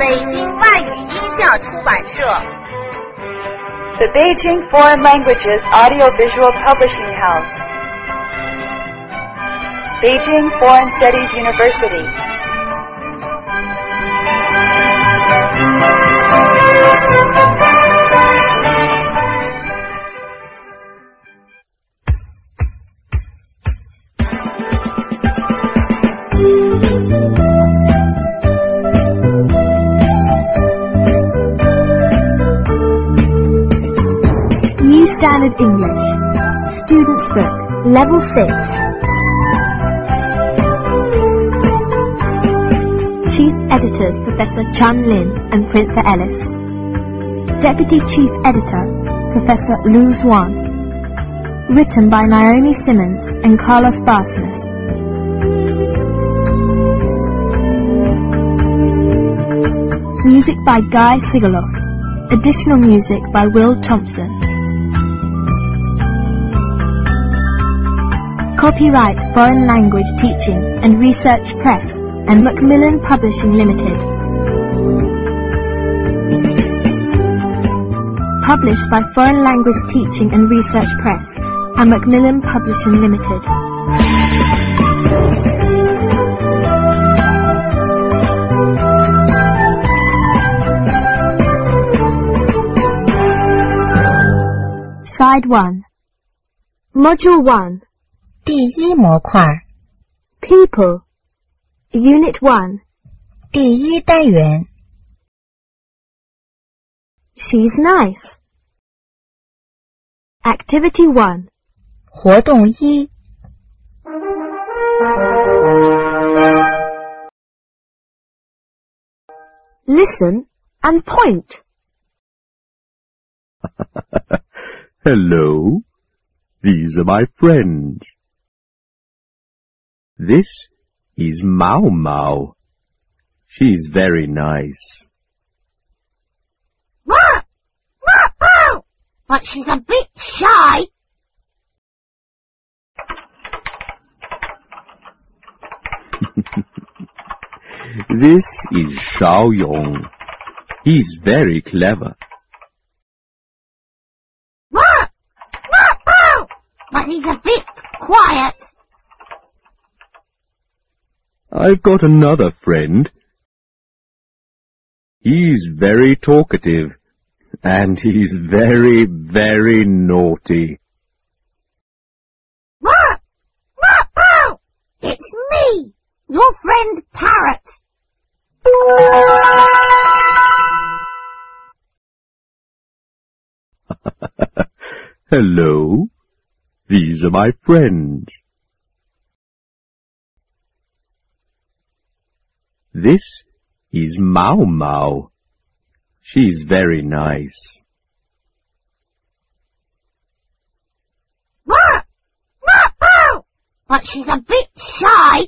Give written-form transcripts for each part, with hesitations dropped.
北京外语音像出版社。 The Beijing Foreign Languages Audiovisual Publishing House. Beijing Foreign Studies University. New Standard English, Student's Book, Level 6. Chief Editors Professor Chun Lin and Prince Ellis. Deputy Chief Editor Professor Lu Zwan. Written by Naomi Simmons and Carlos Barcenas. Music by Guy Sigaloff. Additional music by Will Thompson. Copyright Foreign Language Teaching and Research Press and Macmillan Publishing Limited. Published by Foreign Language Teaching and Research Press and Macmillan Publishing Limited. Side 1. Module 1. 第一模块 People. Unit 1. 第一单元 She's nice. Activity 1. 活动一 Listen and point. Hello, these are my friends. This is Mao Mao. She's very nice. But she's a bit shy. This is Shao Yong. He's very clever. But he's a bit quiet. I've got another friend. He's very talkative, and he's very, very naughty. It's me, your friend Parrot. Hello, these are my friends. This is Mao Mao. She's very nice. But she's a bit shy.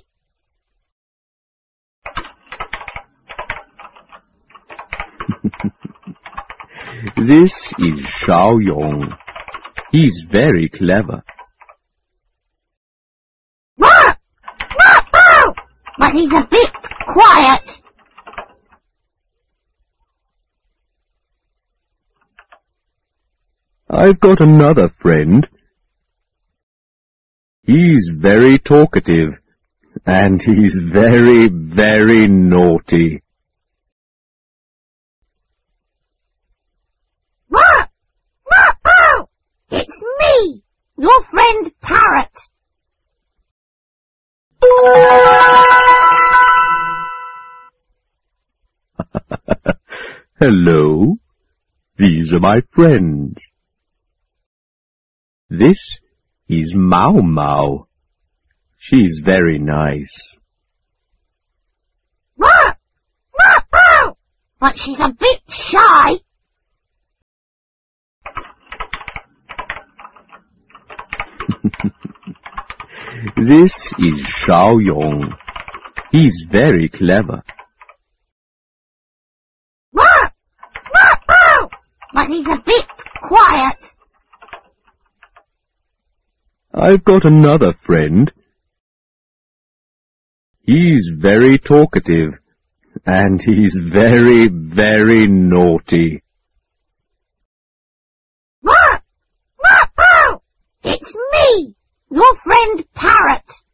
This is Shao Yong. He's very clever. But he's a bit quiet. I've got another friend. He's very talkative, and he's very, very naughty. It's me, your friend Parrot. Hello, these are my friends. This is Mao Mao. She's very nice. But she's a bit shy. This is Shao Yong. He's very clever. But he's a bit quiet. I've got another friend. He's very talkative, And he's very, very naughty. It's me, your friend Parrot.